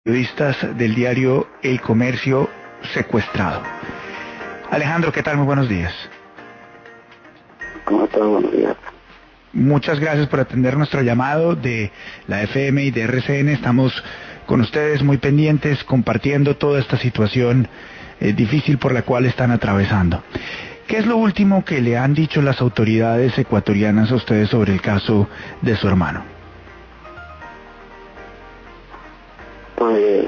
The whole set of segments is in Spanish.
Periodistas del diario El Comercio secuestrado. Alejandro, ¿qué tal? Muy buenos días. ¿Cómo estás? Buenos días. Muchas gracias por atender nuestro llamado de la FM y de RCN. Estamos con ustedes muy pendientes, compartiendo toda esta situación difícil por la cual están atravesando. ¿Qué es lo último que le han dicho las autoridades ecuatorianas a ustedes sobre el caso de su hermano? Pues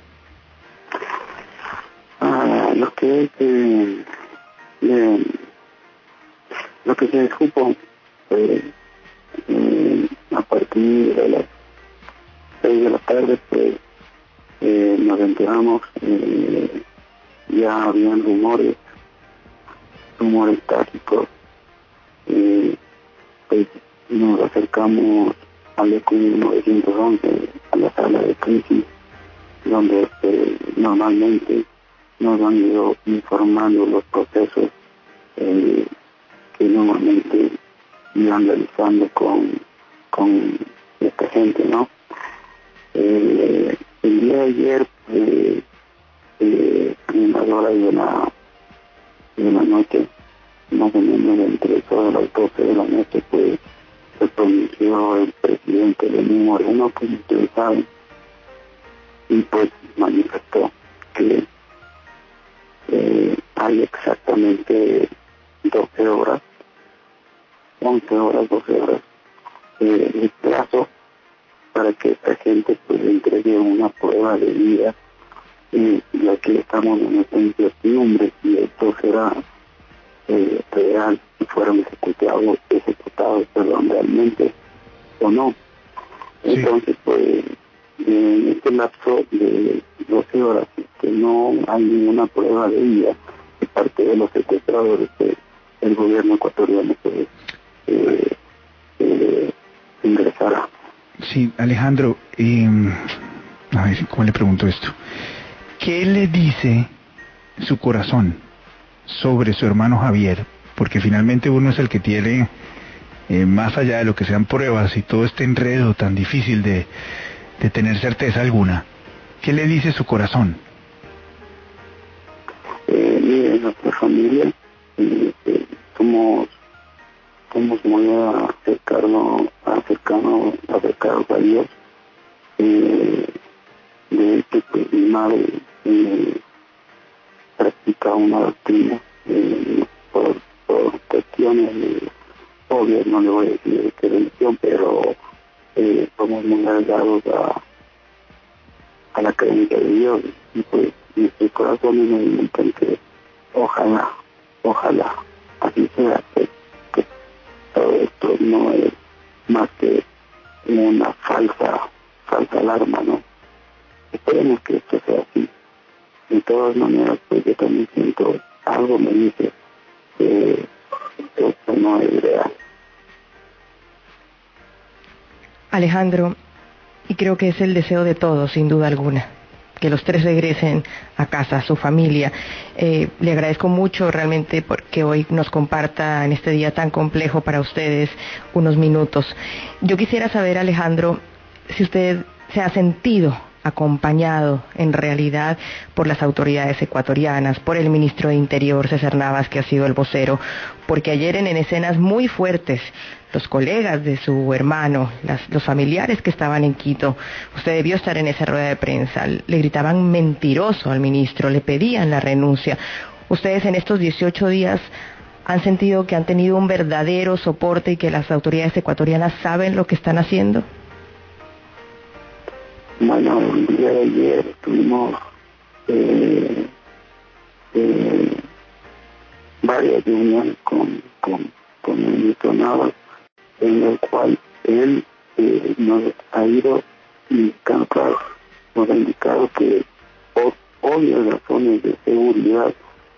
lo que lo que se supo a partir de las 6 de la tarde, pues nos enteramos, ya habían rumores trágicos, pues nos acercamos al ECU 911, a la sala de crisis, donde normalmente nos han ido informando los procesos que normalmente iban realizando con esta gente, ¿no? El día de ayer, en las horas de la noche, más o menos entre todas las 12 de la noche, pues se pronunció el presidente Lenín Moreno, como ustedes saben, y pues manifestó que hay exactamente 12 horas, 11 horas, 12 horas de plazo para que esta gente pues entregue una prueba de vida, y aquí estamos en esta incertidumbre si esto será real, si fueron ejecutados realmente o no. Sí. Entonces, pues, en este lapso de 12 horas, que no hay ninguna prueba de vida de parte de los secuestradores, pues, el gobierno ecuatoriano pues, ingresará. Sí, Alejandro, a ver, ¿cómo le pregunto esto? ¿Qué le dice su corazón sobre su hermano Javier? Porque finalmente uno es el que tiene, más allá de lo que sean pruebas y todo este enredo tan difícil de tener certeza alguna, ¿qué le dice su corazón? Mire, nuestra familia, somos muy acercados a Dios. De hecho, pues, mi madre practica una doctrina por cuestiones obvias, no le voy a decir de qué religión, pero somos muy agregados a la creencia de Dios, y pues nuestros corazones nos indican que ojalá, así sea, que todo esto no es más que una falsa alarma, ¿no? Esperemos que esto sea así. De todas maneras, pues yo también siento, algo me dice que esto no es real. Alejandro, y creo que es el deseo de todos, sin duda alguna, que los tres regresen a casa, a su familia. Le agradezco mucho realmente porque hoy nos comparta en este día tan complejo para ustedes unos minutos. Yo quisiera saber, Alejandro, si usted se ha sentido acompañado en realidad por las autoridades ecuatorianas, por el ministro de Interior, César Navas, que ha sido el vocero, porque ayer en escenas muy fuertes, los colegas de su hermano, los familiares que estaban en Quito, usted debió estar en esa rueda de prensa, le gritaban mentiroso al ministro, le pedían la renuncia. Ustedes en estos 18 días han sentido que han tenido un verdadero soporte y que las autoridades ecuatorianas saben lo que están haciendo. Bueno, el día de ayer tuvimos varias reuniones con el ministro Navas, en el cual él nos ha ido indicando, claro, nos ha indicado que por obvias razones de seguridad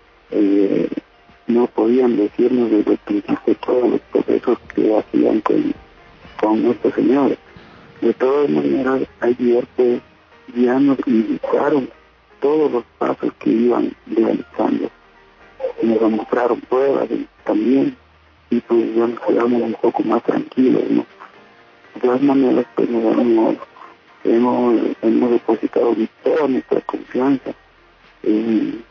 no podían decirnos desde el principio todos los procesos que hacían con estos señores. De todas maneras, ayer pues ya nos indicaron todos los pasos que iban realizando. Nos mostraron pruebas también, y pues ya nos quedamos un poco más tranquilos, ¿no? De todas maneras, pues nos hemos hemos depositado toda nuestra confianza en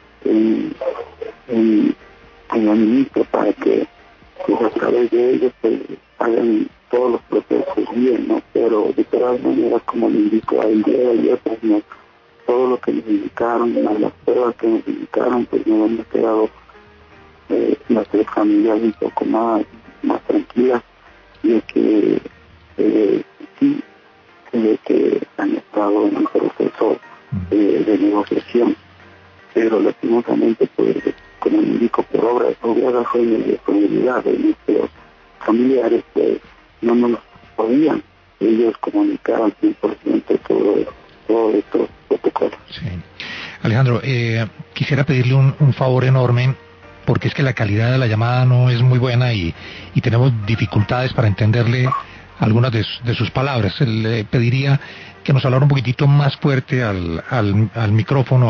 la ministra para que pues, a través de ellos pues, hagan todos los procesos bien, ¿no? Pero de todas maneras, como le indico, el día de ayer pues, todo lo que nos indicaron, las pruebas que nos indicaron, pues nos hemos quedado nuestras familias un poco más tranquilas, de que sí se ve que han estado en un proceso de negociación, pero lastimosamente pues como le indico, por obra razón de disponibilidad de nuestros familiares, pues no nos podían ellos comunicar al 100% todo estos protocolos. Sí. Alejandro, quisiera pedirle un favor enorme, porque es que la calidad de la llamada no es muy buena y tenemos dificultades para entenderle algunas de sus palabras. Le pediría que nos hablara un poquitito más fuerte al micrófono,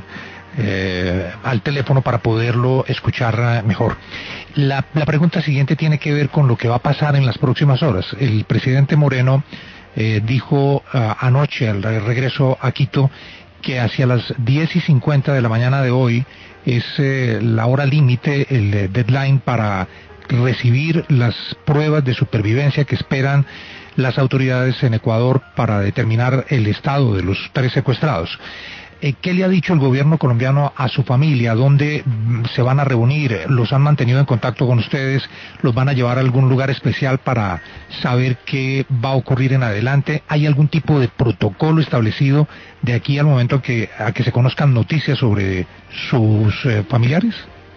al teléfono, para poderlo escuchar mejor. La pregunta siguiente tiene que ver con lo que va a pasar en las próximas horas. El presidente Moreno dijo anoche, al regreso a Quito, que hacia las 10:50 de la mañana de hoy es la hora límite, el deadline para recibir las pruebas de supervivencia que esperan las autoridades en Ecuador para determinar el estado de los 3 secuestrados. ¿Qué le ha dicho el gobierno colombiano a su familia? ¿Dónde se van a reunir? ¿Los han mantenido en contacto con ustedes? ¿Los van a llevar a algún lugar especial para saber qué va a ocurrir en adelante? ¿Hay algún tipo de protocolo establecido de aquí al momento a que se conozcan noticias sobre sus familiares?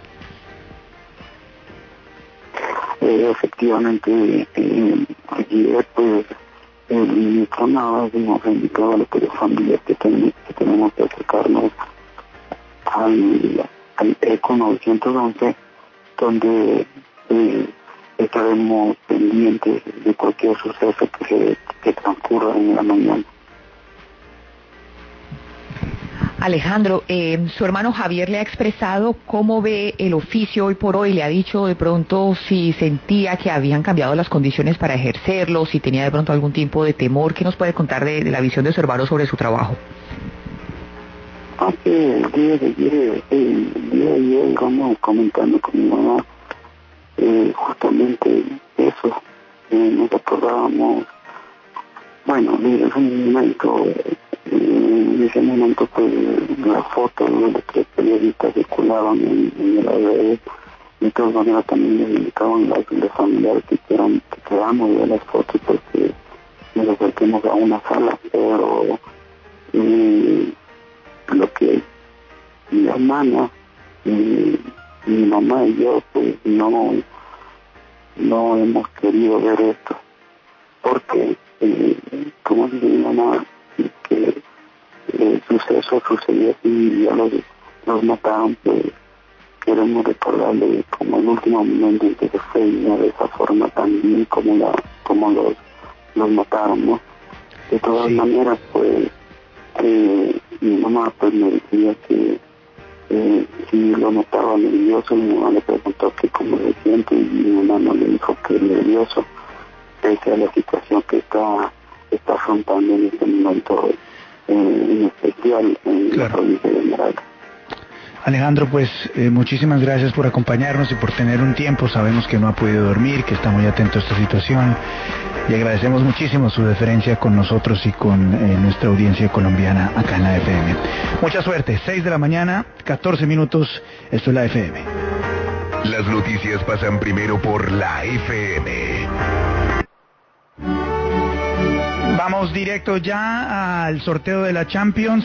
Efectivamente, ayer pues el ministro Navas nos ha indicado a los familias que tenemos que acercarnos al ECO 911, donde estaremos pendientes de cualquier suceso que transcurra en la mañana. Alejandro, su hermano Javier le ha expresado cómo ve el oficio hoy por hoy, le ha dicho de pronto si sentía que habían cambiado las condiciones para ejercerlo, si tenía de pronto algún tipo de temor. ¿Qué nos puede contar de la visión de su hermano sobre su trabajo? El día de ayer vamos comentando con mi mamá justamente eso. Nos acordábamos, bueno, es un momento. En ese momento pues las fotos de los 3 periodistas circulaban en el ADE. De todas maneras también les indicaban los familiares que queramos ver las fotos porque nos acerquemos a una sala, pero lo que mi hermana, mi mamá y yo pues no hemos querido ver esto porque como dice mi mamá, que el suceso sucedió así y ya los mataron, pues queremos recordarle como el último momento en que se fue y no de esa forma tan bien como los mataron, ¿no? De todas maneras, pues mi mamá pues me decía que si lo notaba nervioso. Mi mamá le preguntó que cómo se siente y mi mamá no le dijo que nervioso, pese a la situación que está afrontando en este momento, en especial en la provincia de Esmeralda. Alejandro, pues muchísimas gracias por acompañarnos y por tener un tiempo. Sabemos que no ha podido dormir, que está muy atento a esta situación y agradecemos muchísimo su deferencia con nosotros y con nuestra audiencia colombiana acá en la FM. Mucha suerte, 6 de la mañana, 14 minutos, esto es la FM. Las noticias pasan primero por la FM. Vamos directo ya al sorteo de la Champions.